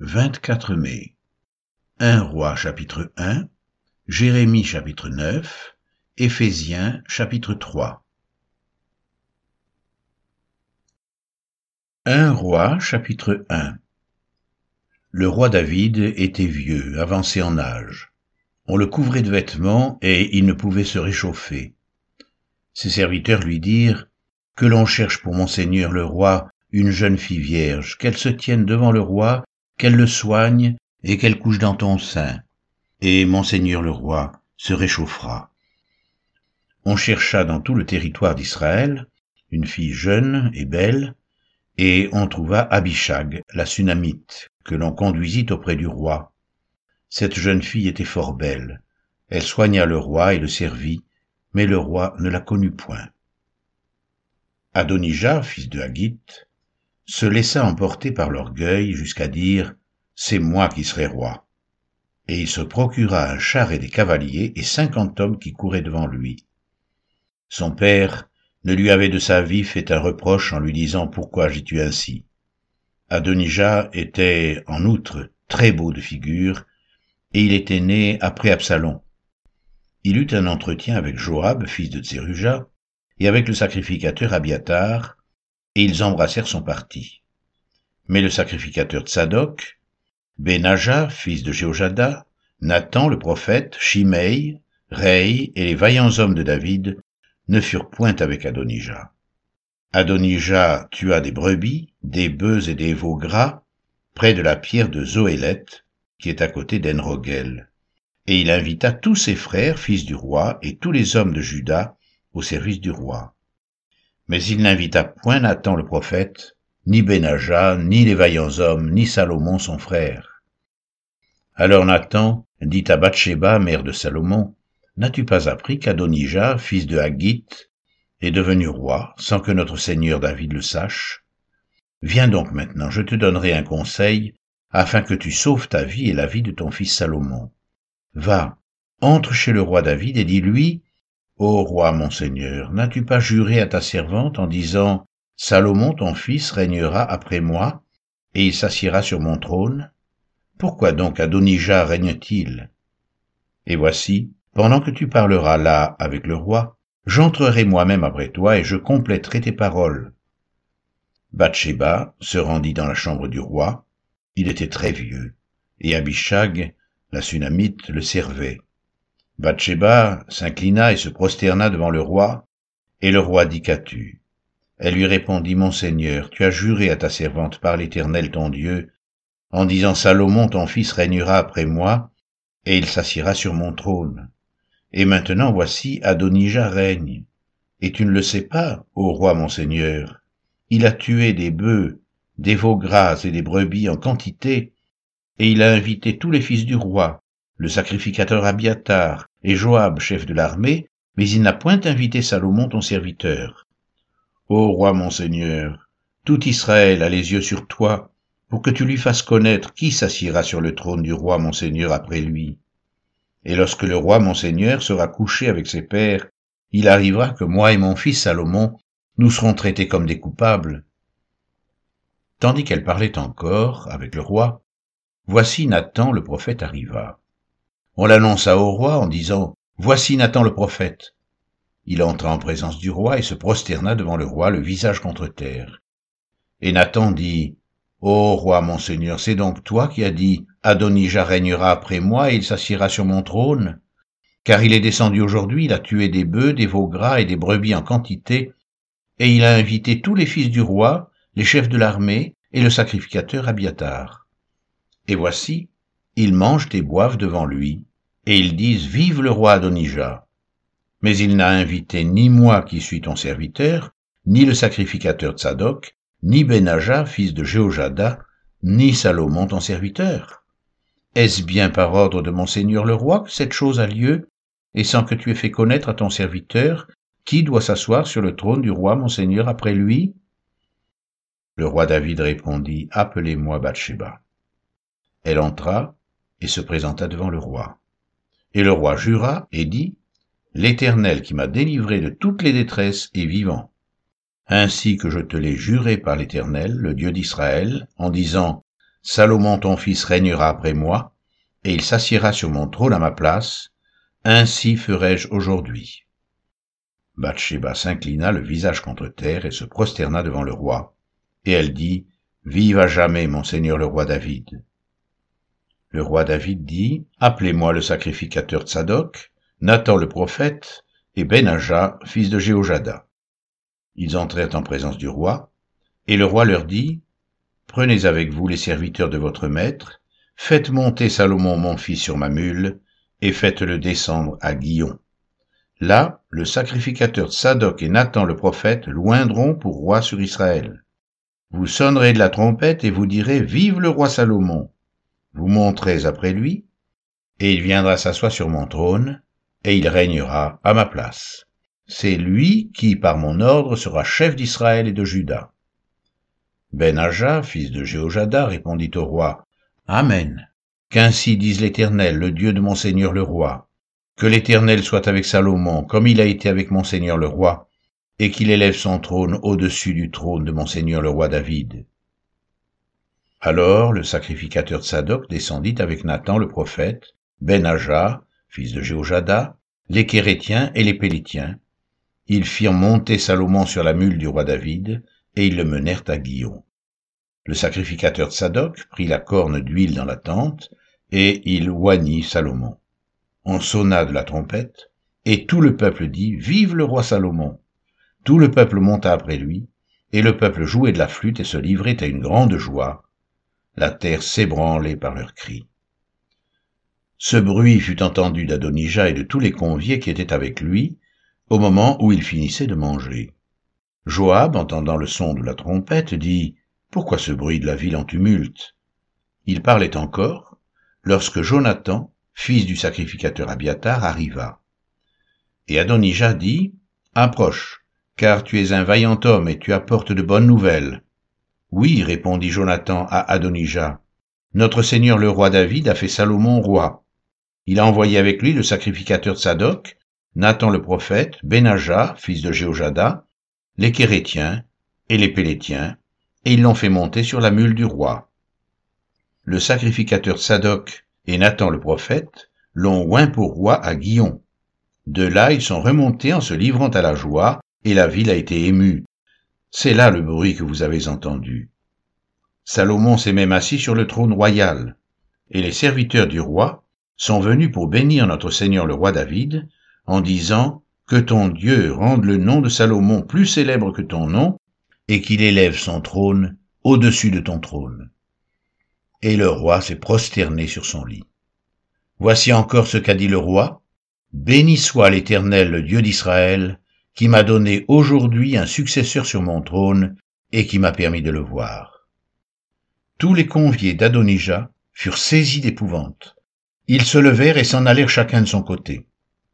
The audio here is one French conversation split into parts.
24 mai. 1 Roi chapitre 1, Jérémie chapitre 9, Éphésiens chapitre 3. 1 Roi chapitre 1. Le roi David était vieux, avancé en âge. On le couvrait de vêtements et il ne pouvait se réchauffer. Ses serviteurs lui dirent : « Que l'on cherche pour mon seigneur le roi une jeune fille vierge, qu'elle se tienne devant le roi, qu'elle le soigne et qu'elle couche dans ton sein. Et mon seigneur le roi se réchauffera. » On chercha dans tout le territoire d'Israël une fille jeune et belle, et on trouva Abishag, la Sunamite, que l'on conduisit auprès du roi. Cette jeune fille était fort belle. Elle soigna le roi et le servit, mais le roi ne la connut point. Adonijah, fils de Haggith, se laissa emporter par l'orgueil jusqu'à dire « C'est moi qui serai roi ». Et il se procura un char et des cavaliers et 50 hommes qui couraient devant lui. Son père ne lui avait de sa vie fait un reproche en lui disant « Pourquoi agis-tu ainsi ?» Adonijah était, en outre, très beau de figure, et il était né après Absalom. Il eut un entretien avec Joab, fils de Tseruja, et avec le sacrificateur Abiatar, et ils embrassèrent son parti. Mais le sacrificateur Tsadok, Benaja, fils de Jéhojada, Nathan le prophète, Shimei, Rei et les vaillants hommes de David ne furent point avec Adonijah. Adonijah tua des brebis, des bœufs et des veaux gras près de la pierre de Zoélet, qui est à côté d'Enrogel. Et il invita tous ses frères, fils du roi, et tous les hommes de Juda au service du roi. Mais il n'invita point Nathan le prophète, ni Benaja, ni les vaillants hommes, ni Salomon son frère. Alors Nathan dit à Bathsheba, mère de Salomon : « N'as-tu pas appris qu'Adonijah, fils de Haggith, est devenu roi, sans que notre seigneur David le sache ? Viens donc maintenant, je te donnerai un conseil, afin que tu sauves ta vie et la vie de ton fils Salomon. Va, entre chez le roi David et dis-lui : Ô roi mon seigneur, n'as-tu pas juré à ta servante en disant : Salomon ton fils régnera après moi, et il s'assiera sur mon trône ? Pourquoi donc Adonijah règne-t-il ? Et voici, pendant que tu parleras là avec le roi, j'entrerai moi-même après toi et je compléterai tes paroles. Bathsheba se rendit dans la chambre du roi. Il était très vieux, et Abishag, la Sunamite, le servait. Bathsheba s'inclina et se prosterna devant le roi, et le roi dit : Qu'as-tu ? Elle lui répondit : Mon Seigneur, tu as juré à ta servante par l'Éternel ton Dieu, en disant : Salomon ton fils régnera après moi, et il s'assiera sur mon trône. Et maintenant voici, Adonijah règne. Et tu ne le sais pas, ô roi mon Seigneur. Il a tué des bœufs, des veaux gras et des brebis en quantité, et il a invité tous les fils du roi, le sacrificateur Abiatar et Joab, chef de l'armée, mais il n'a point invité Salomon ton serviteur. Ô roi mon Seigneur, tout Israël a les yeux sur toi, pour que tu lui fasses connaître qui s'assiera sur le trône du roi mon Seigneur après lui. Et lorsque le roi mon Seigneur sera couché avec ses pères, il arrivera que moi et mon fils Salomon, nous serons traités comme des coupables. Tandis qu'elle parlait encore avec le roi, voici Nathan le prophète arriva. On l'annonça au roi en disant : Voici Nathan le prophète. Il entra en présence du roi et se prosterna devant le roi, le visage contre terre. Et Nathan dit : Ô roi mon Seigneur, c'est donc toi qui as dit : Adonijah régnera après moi et il s'assiera sur mon trône ? Car il est descendu aujourd'hui, il a tué des bœufs, des veaux gras et des brebis en quantité, et il a invité tous les fils du roi, les chefs de l'armée et le sacrificateur Abiatar. Et voici, ils mangent et boivent devant lui, et ils disent : Vive le roi Adonijah. Mais il n'a invité ni moi qui suis ton serviteur, ni le sacrificateur Tsadok, ni Benaja, fils de Jéhojada, ni Salomon ton serviteur. Est-ce bien par ordre de mon seigneur le roi que cette chose a lieu, et sans que tu aies fait connaître à ton serviteur qui doit s'asseoir sur le trône du roi mon seigneur après lui ? Le roi David répondit : Appelez-moi Bathsheba. Elle entra et se présenta devant le roi. Et le roi jura et dit : L'Éternel qui m'a délivré de toutes les détresses est vivant, ainsi que je te l'ai juré par l'Éternel, le Dieu d'Israël, en disant : Salomon ton fils régnera après moi, et il s'assiera sur mon trône à ma place, ainsi ferai-je aujourd'hui. Bathsheba s'inclina le visage contre terre et se prosterna devant le roi, et elle dit, Vive à jamais, mon seigneur le roi David. Le roi David dit, Appelez-moi le sacrificateur Tsadok, Nathan le prophète, et Benaja, fils de Jéhojada. Ils entrèrent en présence du roi, et le roi leur dit, Prenez avec vous les serviteurs de votre maître, faites monter Salomon mon fils sur ma mule, et faites-le descendre à Guillon. Là, le sacrificateur Tsadok et Nathan le prophète l'oindront pour roi sur Israël. Vous sonnerez de la trompette et vous direz, Vive le roi Salomon. Vous monterez après lui, et il viendra s'asseoir sur mon trône, et il régnera à ma place. C'est lui qui, par mon ordre, sera chef d'Israël et de Juda. Benaja, fils de Jéhojada, répondit au roi, Amen. Qu'ainsi dise l'Éternel, le Dieu de mon seigneur le roi. Que l'Éternel soit avec Salomon, comme il a été avec mon seigneur le roi, et qu'il élève son trône au-dessus du trône de mon seigneur le roi David. Alors le sacrificateur Tsadok descendit avec Nathan le prophète, Benaja, fils de Jéhojada, les Kérétiens et les Pélétiens. Ils firent monter Salomon sur la mule du roi David, et ils le menèrent à Guillon. Le sacrificateur Tsadok prit la corne d'huile dans la tente, et il oignit Salomon. On sonna de la trompette, et tout le peuple dit, Vive le roi Salomon. Tout le peuple monta après lui, et le peuple jouait de la flûte et se livrait à une grande joie. La terre s'ébranlait par leurs cris. Ce bruit fut entendu d'Adonija et de tous les conviés qui étaient avec lui, au moment où il finissait de manger. Joab, entendant le son de la trompette, dit, Pourquoi ce bruit de la ville en tumulte? Il parlait encore, lorsque Jonathan, fils du sacrificateur Abiatar, arriva. Et Adonija dit, Approche, car tu es un vaillant homme et tu apportes de bonnes nouvelles. Oui, répondit Jonathan à Adonija, notre seigneur le roi David a fait Salomon roi. Il a envoyé avec lui le sacrificateur Tsadok, Nathan le prophète, Benaja, fils de Jéhojada, les Kérétiens et les Pélétiens, et ils l'ont fait monter sur la mule du roi. Le sacrificateur Tsadok et Nathan le prophète l'ont oint pour roi à Guillon. De là ils sont remontés en se livrant à la joie, et la ville a été émue. C'est là le bruit que vous avez entendu. Salomon s'est même assis sur le trône royal, et les serviteurs du roi sont venus pour bénir notre Seigneur le roi David, en disant « Que ton Dieu rende le nom de Salomon plus célèbre que ton nom, et qu'il élève son trône au-dessus de ton trône. » Et le roi s'est prosterné sur son lit. Voici encore ce qu'a dit le roi. « Béni soit l'Éternel, le Dieu d'Israël, qui m'a donné aujourd'hui un successeur sur mon trône et qui m'a permis de le voir. » Tous les conviés d'Adonija furent saisis d'épouvante. Ils se levèrent et s'en allèrent chacun de son côté.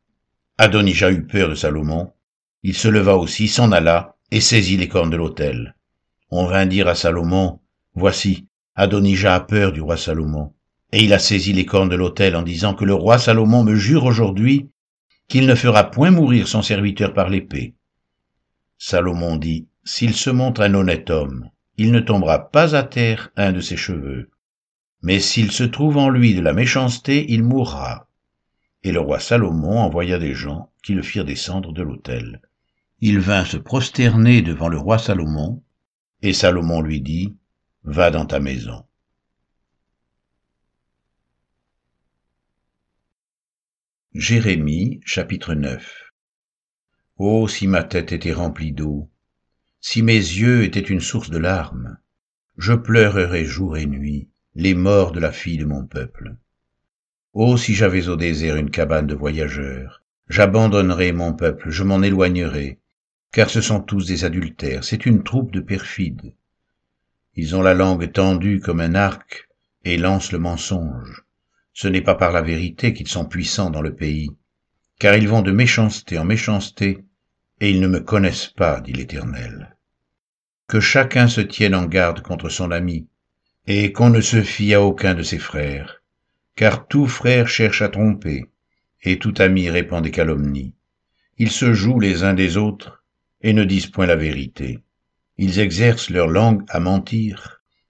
Adonija eut peur de Salomon. Il se leva aussi, s'en alla et saisit les cornes de l'autel. On vint dire à Salomon, « Voici, Adonija a peur du roi Salomon. » Et il a saisi les cornes de l'autel en disant que le roi Salomon me jure aujourd'hui qu'il ne fera point mourir son serviteur par l'épée. Salomon dit, « S'il se montre un honnête homme, il ne tombera pas à terre un de ses cheveux. Mais s'il se trouve en lui de la méchanceté, il mourra. » Et le roi Salomon envoya des gens qui le firent descendre de l'autel. Il vint se prosterner devant le roi Salomon, et Salomon lui dit, « Va dans ta maison. » Jérémie, chapitre 9. Oh, si ma tête était remplie d'eau, si mes yeux étaient une source de larmes, je pleurerais jour et nuit les morts de la fille de mon peuple. Oh, si j'avais au désert une cabane de voyageurs, j'abandonnerais mon peuple, je m'en éloignerais, car ce sont tous des adultères, c'est une troupe de perfides. Ils ont la langue tendue comme un arc et lancent le mensonge. Ce n'est pas par la vérité qu'ils sont puissants dans le pays, car ils vont de méchanceté en méchanceté, et ils ne me connaissent pas, dit l'Éternel. Que chacun se tienne en garde contre son ami, et qu'on ne se fie à aucun de ses frères, car tout frère cherche à tromper, et tout ami répand des calomnies. Ils se jouent les uns des autres, et ne disent point la vérité. Ils exercent leur langue à mentir,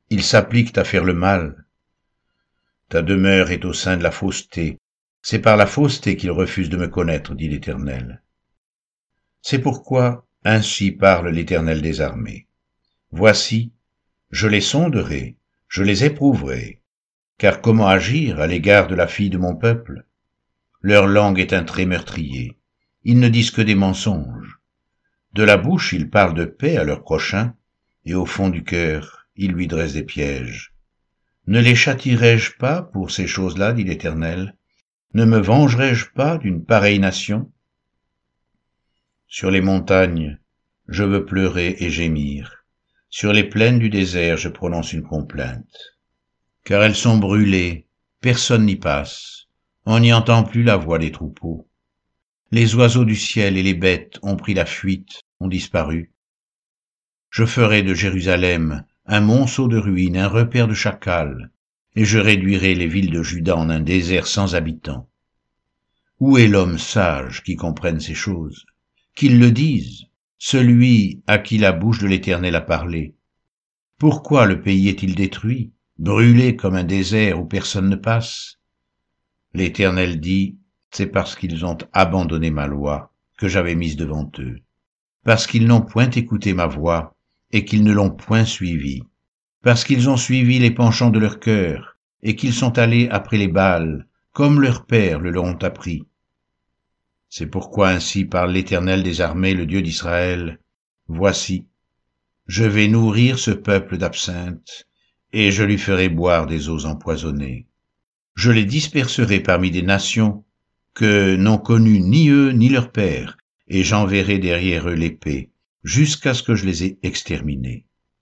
Ils s'appliquent à faire le mal. Ta demeure est au sein de la fausseté. C'est par la fausseté qu'ils refusent de me connaître, dit l'Éternel. C'est pourquoi ainsi parle l'Éternel des armées. Voici, je les sonderai, je les éprouverai, car comment agir à l'égard de la fille de mon peuple? Leur langue est un trait meurtrier, ils ne disent que des mensonges. De la bouche ils parlent de paix à leur prochain, et au fond du cœur ils lui dressent des pièges. Ne les châtierai-je pas pour ces choses-là, dit l'Éternel? Ne me vengerai-je pas d'une pareille nation? Sur les montagnes, je veux pleurer et gémir. Sur les plaines du désert, je prononce une complainte. Car elles sont brûlées, personne n'y passe, on n'y entend plus la voix des troupeaux. Les oiseaux du ciel et les bêtes ont pris la fuite, ont disparu. Je ferai de Jérusalem un monceau de ruines, un repère de chacals, et je réduirai les villes de Juda en un désert sans habitants. Où est l'homme sage qui comprenne ces choses? Qu'il le dise, celui à qui la bouche de l'Éternel a parlé. Pourquoi le pays est-il détruit, brûlé comme un désert où personne ne passe? L'Éternel dit, c'est parce qu'ils ont abandonné ma loi que j'avais mise devant eux, parce qu'ils n'ont point écouté ma voix et qu'ils ne l'ont point suivie, parce qu'ils ont suivi les penchants de leur cœur et qu'ils sont allés après les Baals, comme leurs pères le leur ont appris. C'est pourquoi ainsi parle l'Éternel des armées, le Dieu d'Israël. Voici, je vais nourrir ce peuple d'absinthe, et je lui ferai boire des eaux empoisonnées. Je les disperserai parmi des nations que n'ont connues ni eux ni leurs pères, et j'enverrai derrière eux l'épée, jusqu'à ce que je les ai exterminés.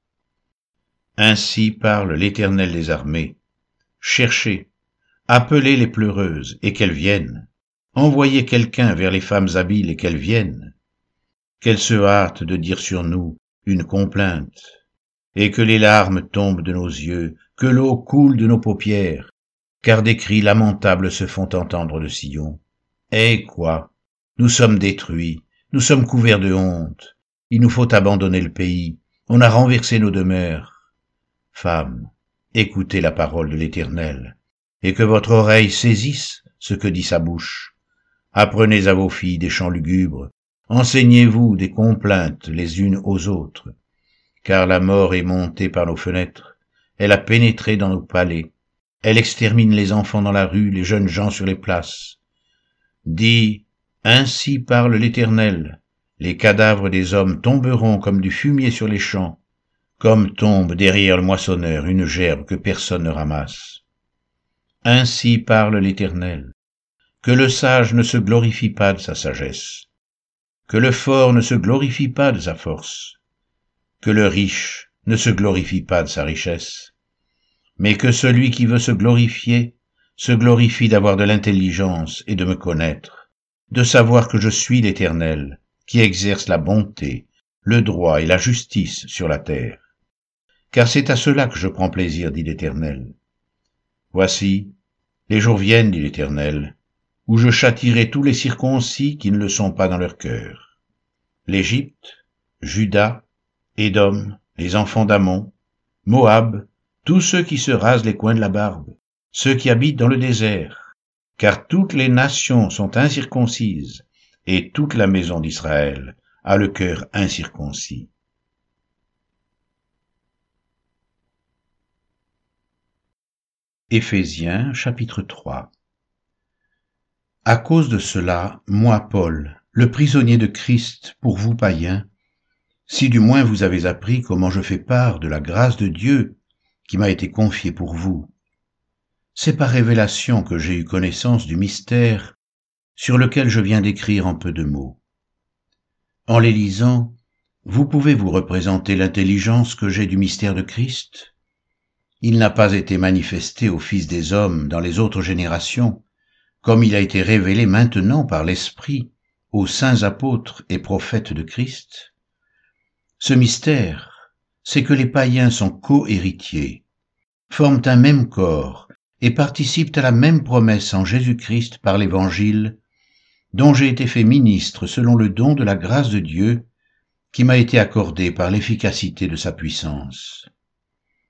Ainsi parle l'Éternel des armées. Cherchez, appelez les pleureuses, et qu'elles viennent. Envoyez quelqu'un vers les femmes habiles et qu'elles viennent. Qu'elles se hâtent de dire sur nous une complainte, et que les larmes tombent de nos yeux, que l'eau coule de nos paupières, car des cris lamentables se font entendre de Sion. Eh quoi? Nous sommes détruits, nous sommes couverts de honte, il nous faut abandonner le pays, on a renversé nos demeures. Femmes, écoutez la parole de l'Éternel, et que votre oreille saisisse ce que dit sa bouche. Apprenez à vos filles des chants lugubres, enseignez-vous des complaintes les unes aux autres, car la mort est montée par nos fenêtres, elle a pénétré dans nos palais, elle extermine les enfants dans la rue, les jeunes gens sur les places. Dis, ainsi parle l'Éternel, les cadavres des hommes tomberont comme du fumier sur les champs, comme tombe derrière le moissonneur une gerbe que personne ne ramasse. Ainsi parle l'Éternel, que le sage ne se glorifie pas de sa sagesse, que le fort ne se glorifie pas de sa force, que le riche ne se glorifie pas de sa richesse, mais que celui qui veut se glorifie d'avoir de l'intelligence et de me connaître, de savoir que je suis l'Éternel, qui exerce la bonté, le droit et la justice sur la terre. Car c'est à cela que je prends plaisir, dit l'Éternel. Voici, les jours viennent, dit l'Éternel, où je châtierai tous les circoncis qui ne le sont pas dans leur cœur. L'Égypte, Juda, Édom, les enfants d'Ammon, Moab, tous ceux qui se rasent les coins de la barbe, ceux qui habitent dans le désert, car toutes les nations sont incirconcises, et toute la maison d'Israël a le cœur incirconcis. Éphésiens chapitre 3. À cause de cela, moi, Paul, le prisonnier de Christ pour vous païens, si du moins vous avez appris comment je fais part de la grâce de Dieu qui m'a été confiée pour vous, c'est par révélation que j'ai eu connaissance du mystère sur lequel je viens d'écrire en peu de mots. En les lisant, vous pouvez vous représenter l'intelligence que j'ai du mystère de Christ. Il n'a pas été manifesté aux fils des hommes dans les autres générations, comme il a été révélé maintenant par l'Esprit aux saints apôtres et prophètes de Christ. Ce mystère, c'est que les païens sont co-héritiers, forment un même corps et participent à la même promesse en Jésus-Christ par l'Évangile, dont j'ai été fait ministre selon le don de la grâce de Dieu qui m'a été accordé par l'efficacité de sa puissance.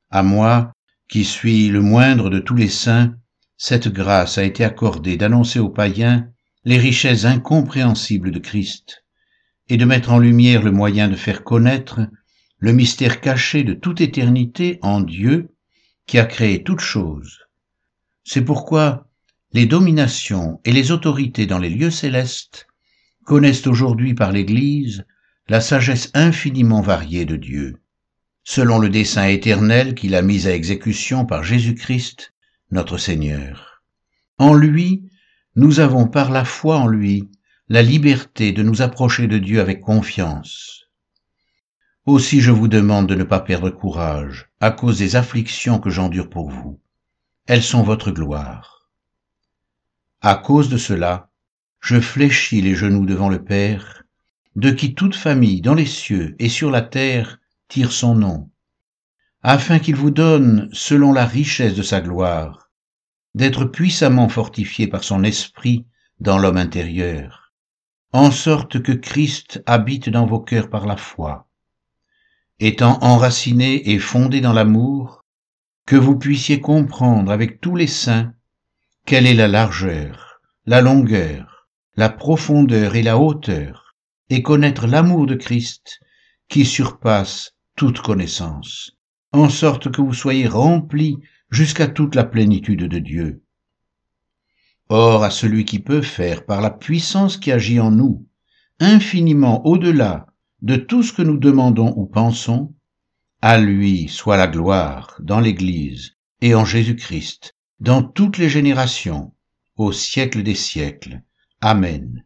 À moi, qui suis le moindre de tous les saints, cette grâce a été accordée d'annoncer aux païens les richesses incompréhensibles de Christ et de mettre en lumière le moyen de faire connaître le mystère caché de toute éternité en Dieu qui a créé toutes choses. C'est pourquoi les dominations et les autorités dans les lieux célestes connaissent aujourd'hui par l'Église la sagesse infiniment variée de Dieu, selon le dessein éternel qu'il a mis à exécution par Jésus-Christ, notre Seigneur. En lui, nous avons par la foi en lui la liberté de nous approcher de Dieu avec confiance. Aussi je vous demande de ne pas perdre courage à cause des afflictions que j'endure pour vous. Elles sont votre gloire. À cause de cela, je fléchis les genoux devant le Père, de qui toute famille dans les cieux et sur la terre tire son nom, afin qu'il vous donne, selon la richesse de sa gloire, d'être puissamment fortifié par son esprit dans l'homme intérieur, en sorte que Christ habite dans vos cœurs par la foi, étant enraciné et fondé dans l'amour, que vous puissiez comprendre avec tous les saints quelle est la largeur, la longueur, la profondeur et la hauteur, et connaître l'amour de Christ qui surpasse toute connaissance, en sorte que vous soyez remplis jusqu'à toute la plénitude de Dieu. Or, à celui qui peut faire, par la puissance qui agit en nous, infiniment au-delà de tout ce que nous demandons ou pensons, à lui soit la gloire dans l'Église et en Jésus-Christ, dans toutes les générations, au siècle des siècles. Amen.